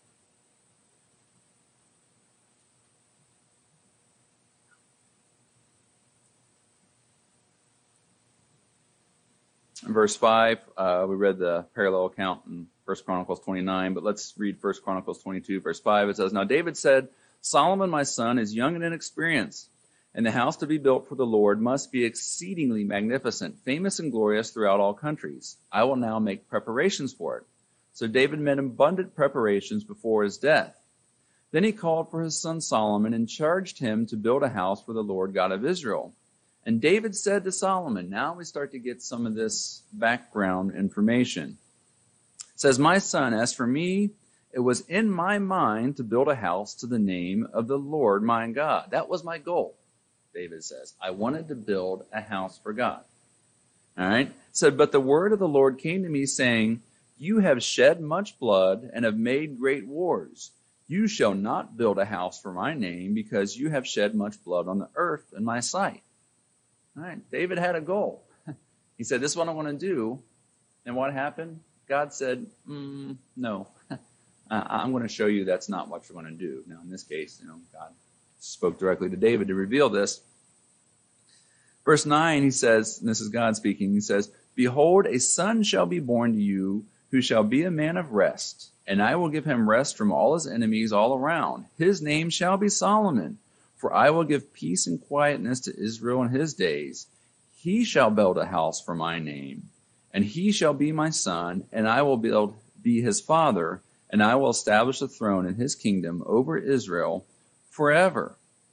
In verse 5, we read the parallel account in 1 Chronicles 29, but let's read 1 Chronicles 22, verse 5. It says, now David said, Solomon, my son, is young and inexperienced, and the house to be built for the Lord must be exceedingly magnificent, famous and glorious throughout all countries. I will now make preparations for it. So David made abundant preparations before his death. Then he called for his son Solomon and charged him to build a house for the Lord God of Israel. And David said to Solomon, now we start to get some of this background information. It says, my son, as for me, it was in my mind to build a house to the name of the Lord my God. That was my goal, David says. I wanted to build a house for God. All right. It said, but the word of the Lord came to me saying, you have shed much blood and have made great wars. You shall not build a house for my name because you have shed much blood on the earth in my sight. All right, David had a goal. He said, this is what I want to do. And what happened? God said, no, I'm going to show you that's not what you're going to do. Now, in this case, God spoke directly to David to reveal this. Verse 9, he says, and this is God speaking, he says, behold, a son shall be born to you who shall be a man of rest, and I will give him rest from all his enemies all around. His name shall be Solomon. For I will give peace and quietness to Israel in his days. He shall build a house for my name, and he shall be my son, and I will be his father, and I will establish a throne in his kingdom over Israel forever.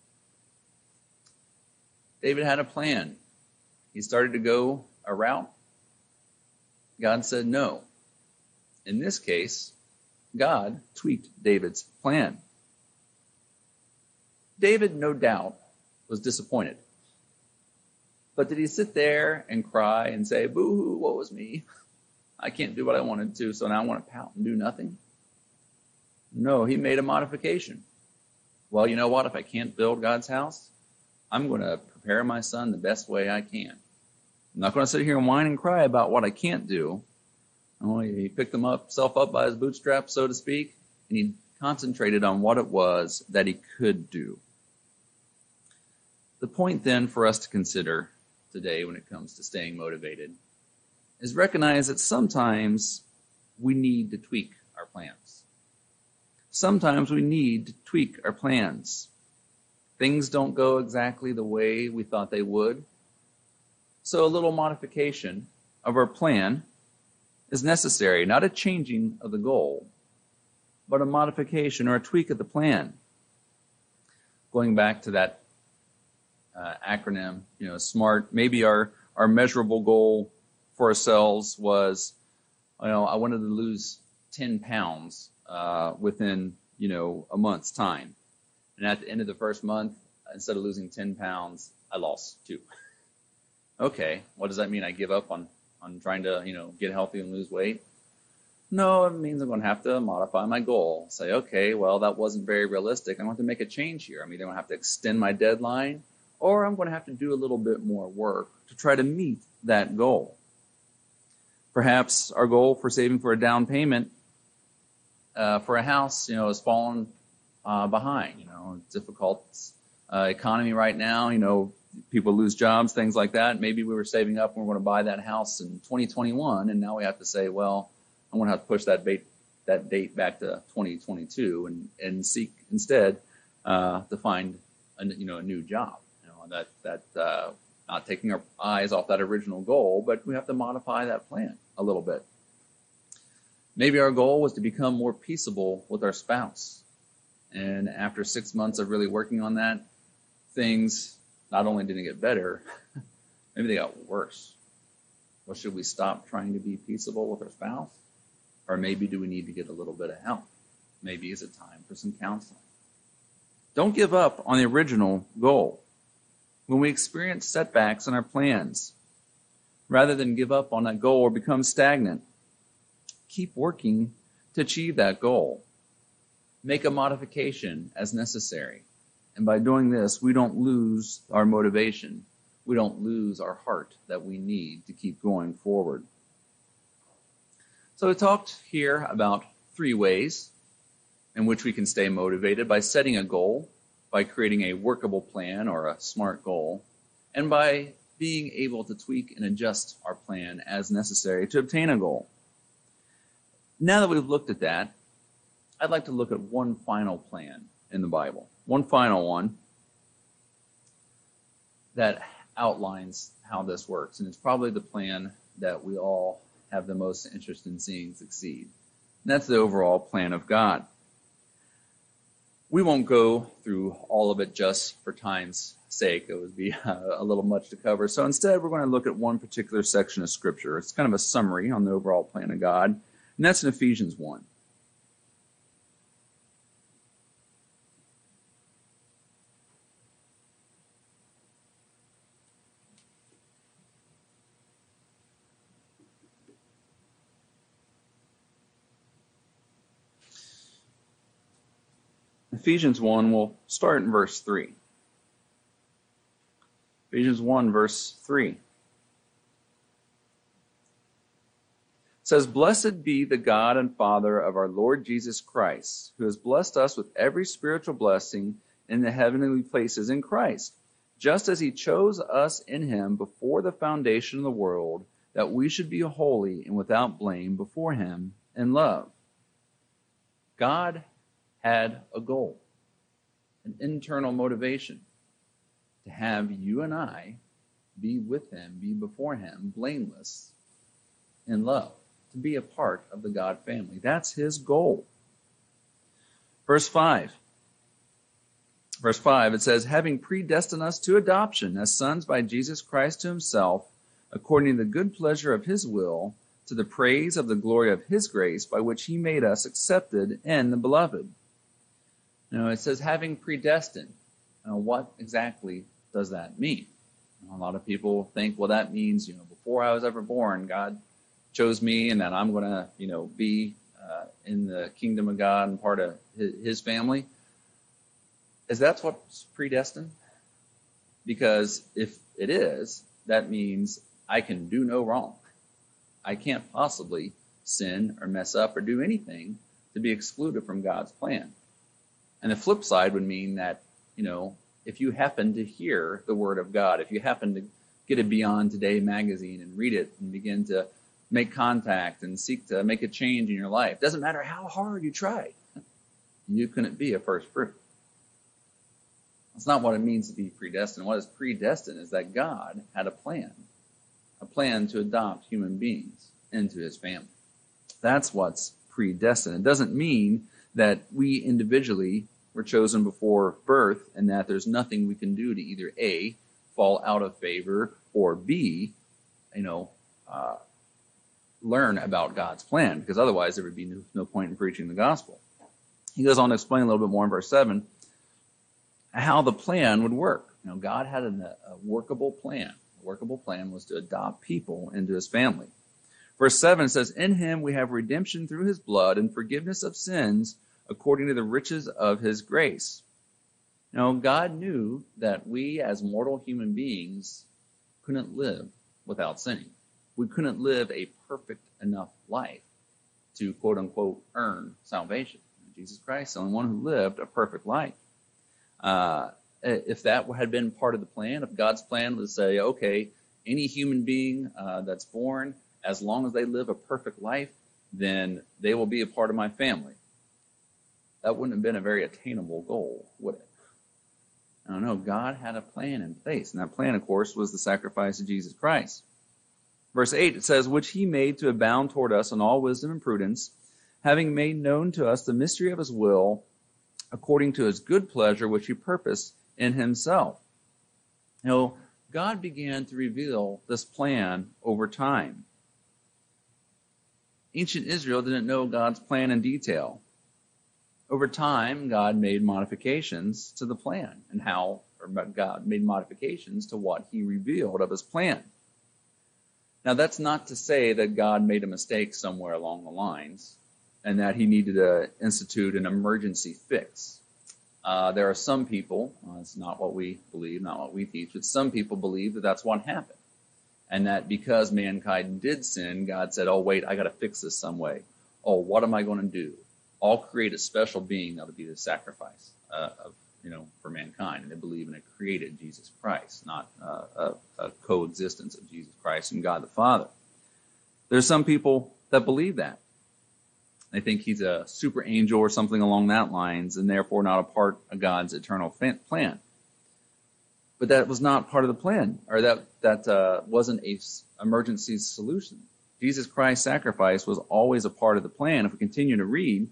David had a plan. He started to go a route. God said no. In this case, God tweaked David's plan. David, no doubt, was disappointed. But did he sit there and cry and say, boo-hoo, woe is me? I can't do what I wanted to, so now I want to pout and do nothing. No, he made a modification. Well, you know what? If I can't build God's house, I'm going to prepare my son the best way I can. I'm not going to sit here and whine and cry about what I can't do. He picked himself up by his bootstraps, so to speak, and he concentrated on what it was that he could do. The point then for us to consider today when it comes to staying motivated is recognize that sometimes we need to tweak our plans. Sometimes we need to tweak our plans. Things don't go exactly the way we thought they would. So a little modification of our plan is necessary, not a changing of the goal, but a modification or a tweak of the plan. Going back to that acronym, SMART, maybe our measurable goal for ourselves was, I wanted to lose 10 pounds within, a month's time. And at the end of the first month, instead of losing 10 pounds, I lost 2. Okay, what does that mean? I give up on trying to, get healthy and lose weight? No, it means I'm going to have to modify my goal. Say, okay, well, that wasn't very realistic. I'm going to have to make a change here. I'm either going to have to extend my deadline, or I'm going to have to do a little bit more work to try to meet that goal. Perhaps our goal for saving for a down payment for a house, has fallen behind. Difficult economy right now. People lose jobs, things like that. Maybe we were saving up and we're going to buy that house in 2021, and now we have to say, well, I'm going to have to push that date back to 2022 and seek instead to find a new job. Not taking our eyes off that original goal, but we have to modify that plan a little bit. Maybe our goal was to become more peaceable with our spouse. And after 6 months of really working on that, things not only didn't get better, maybe they got worse. Well, should we stop trying to be peaceable with our spouse? Or maybe do we need to get a little bit of help? Maybe is it time for some counseling? Don't give up on the original goal. When we experience setbacks in our plans, rather than give up on that goal or become stagnant, keep working to achieve that goal. Make a modification as necessary. And by doing this, we don't lose our motivation. We don't lose our heart that we need to keep going forward. So we talked here about 3 ways in which we can stay motivated: by setting a goal, by creating a workable plan or a SMART goal, and by being able to tweak and adjust our plan as necessary to obtain a goal. Now that we've looked at that, I'd like to look at one final plan in the Bible, one final one that outlines how this works. And it's probably the plan that we all have the most interest in seeing succeed. And that's the overall plan of God. We won't go through all of it just for time's sake. It would be a little much to cover. So instead, we're going to look at one particular section of Scripture. It's kind of a summary on the overall plan of God, and that's in Ephesians 1. Ephesians 1, we'll start in verse 3. Ephesians 1, verse 3. It says, "Blessed be the God and Father of our Lord Jesus Christ, who has blessed us with every spiritual blessing in the heavenly places in Christ, just as he chose us in him before the foundation of the world, that we should be holy and without blame before him in love." God had a goal, an internal motivation to have you and I be with him, be before him, blameless in love, to be a part of the God family. That's his goal. Verse 5, it says, "Having predestined us to adoption as sons by Jesus Christ to himself, according to the good pleasure of his will, to the praise of the glory of his grace, by which he made us accepted in the beloved." It says having predestined. What exactly does that mean? A lot of people think, well, that means, before I was ever born, God chose me and that I'm going to, be in the kingdom of God and part of his family. Is that what's predestined? Because if it is, that means I can do no wrong. I can't possibly sin or mess up or do anything to be excluded from God's plan. And the flip side would mean that, if you happen to hear the word of God, if you happen to get a Beyond Today magazine and read it and begin to make contact and seek to make a change in your life, doesn't matter how hard you try, you couldn't be a first fruit. That's not what it means to be predestined. What is predestined is that God had a plan to adopt human beings into his family. That's what's predestined. It doesn't mean that we individually were chosen before birth and that there's nothing we can do to either A, fall out of favor, or B, learn about God's plan, because otherwise there would be no point in preaching the gospel. He goes on to explain a little bit more in verse 7 how the plan would work. God had a workable plan. The workable plan was to adopt people into his family. Verse 7 says, "In him we have redemption through his blood and forgiveness of sins according to the riches of his grace." God knew that we as mortal human beings couldn't live without sinning. We couldn't live a perfect enough life to, quote unquote, earn salvation. Jesus Christ, the only one who lived a perfect life. If that had been part of the plan, if God's plan was to say, okay, any human being that's born, as long as they live a perfect life, then they will be a part of my family. That wouldn't have been a very attainable goal, would it? I don't know. God had a plan in place, and that plan, of course, was the sacrifice of Jesus Christ. Verse 8, it says, "Which he made to abound toward us in all wisdom and prudence, having made known to us the mystery of his will, according to his good pleasure, which he purposed in himself." God began to reveal this plan over time. Ancient Israel didn't know God's plan in detail. Over time, God made modifications to the plan God made modifications to what he revealed of his plan. Now, that's not to say that God made a mistake somewhere along the lines and that he needed to institute an emergency fix. There are some people, it's not what we believe, not what we teach, but some people believe that that's what happened. And that because mankind did sin, God said, oh, wait, I got to fix this some way. Oh, what am I going to do? I'll create a special being that will be the sacrifice for mankind. And they believe in a created Jesus Christ, not a coexistence of Jesus Christ and God the Father. There's some people that believe that. They think he's a super angel or something along that lines, and therefore not a part of God's eternal plan. But that was not part of the plan, or that wasn't a emergency solution. Jesus Christ's sacrifice was always a part of the plan. If we continue to read,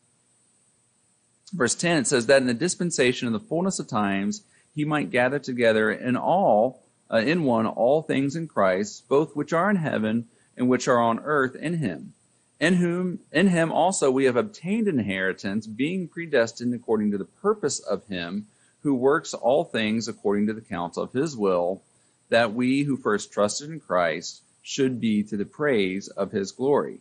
verse 10, it says that in the dispensation of the fullness of times, he might gather together in one all things in Christ, both which are in heaven and which are on earth in him. In him also we have obtained an inheritance, being predestined according to the purpose of him who works all things according to the counsel of his will, that we who first trusted in Christ should be to the praise of his glory.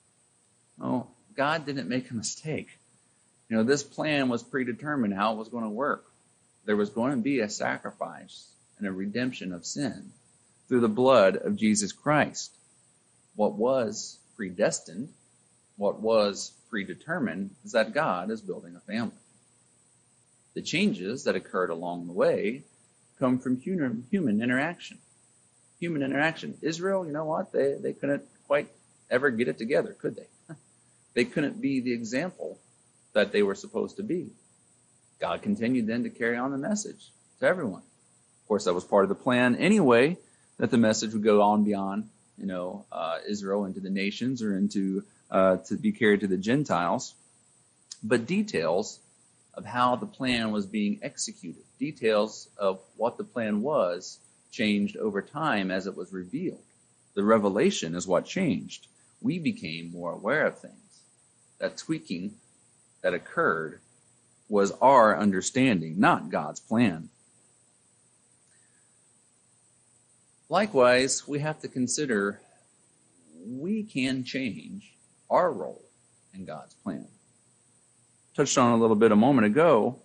Oh, God didn't make a mistake. This plan was predetermined how it was going to work. There was going to be a sacrifice and a redemption of sin through the blood of Jesus Christ. What was predestined, what was predetermined, is that God is building a family. The changes that occurred along the way come from human interaction. Human interaction. Israel, you know what? They couldn't quite ever get it together, could they? They couldn't be the example that they were supposed to be. God continued then to carry on the message to everyone. Of course, that was part of the plan anyway, that the message would go on beyond, Israel into the nations or into to be carried to the Gentiles. But details of how the plan was being executed, details of what the plan was, changed over time as it was revealed. The revelation is what changed. We became more aware of things. That tweaking that occurred was our understanding, not God's plan. Likewise, we have to consider we can change our role in God's plan. Touched on a little bit a moment ago,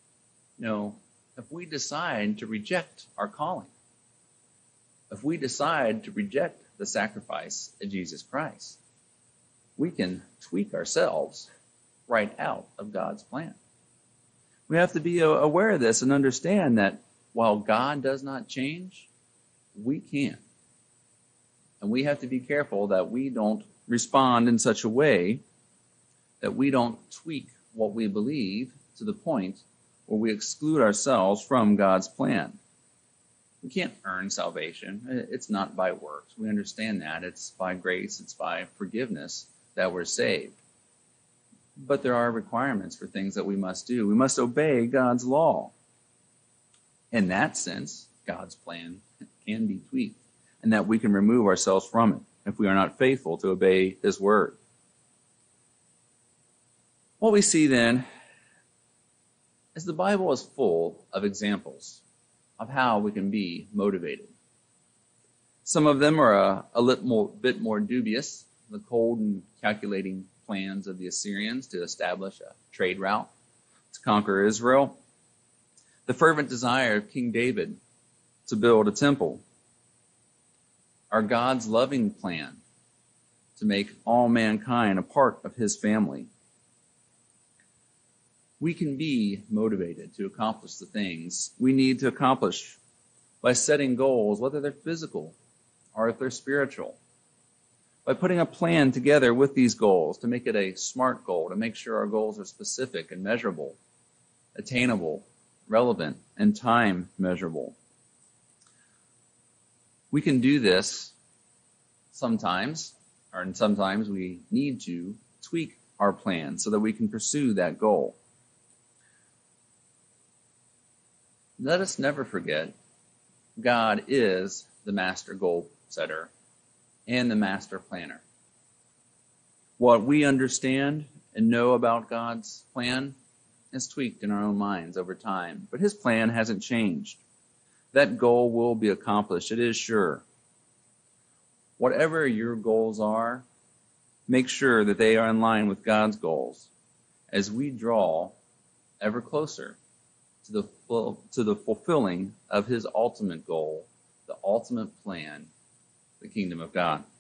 if we decide to reject our calling, if we decide to reject the sacrifice of Jesus Christ, we can tweak ourselves right out of God's plan. We have to be aware of this and understand that while God does not change, we can. And we have to be careful that we don't respond in such a way that we don't tweak what we believe to the point where we exclude ourselves from God's plan. We can't earn salvation. It's not by works. We understand that. It's by grace. It's by forgiveness that we're saved. But there are requirements for things that we must do. We must obey God's law. In that sense, God's plan can be tweaked, and that we can remove ourselves from it if we are not faithful to obey His word. What we see then is the Bible is full of examples of how we can be motivated. Some of them are a little bit more dubious. The cold and calculating plans of the Assyrians to establish a trade route to conquer Israel. The fervent desire of King David to build a temple. Or God's loving plan to make all mankind a part of His family. We can be motivated to accomplish the things we need to accomplish by setting goals, whether they're physical or if they're spiritual. By putting a plan together with these goals to make it a SMART goal, to make sure our goals are specific and measurable, attainable, relevant, and time measurable. We can do this sometimes, and sometimes we need to tweak our plan so that we can pursue that goal. Let us never forget, God is the master goal setter and the master planner. What we understand and know about God's plan is tweaked in our own minds over time, but His plan hasn't changed. That goal will be accomplished, it is sure. Whatever your goals are, make sure that they are in line with God's goals as we draw ever closer to the fulfilling of His ultimate goal, the ultimate plan, the kingdom of God.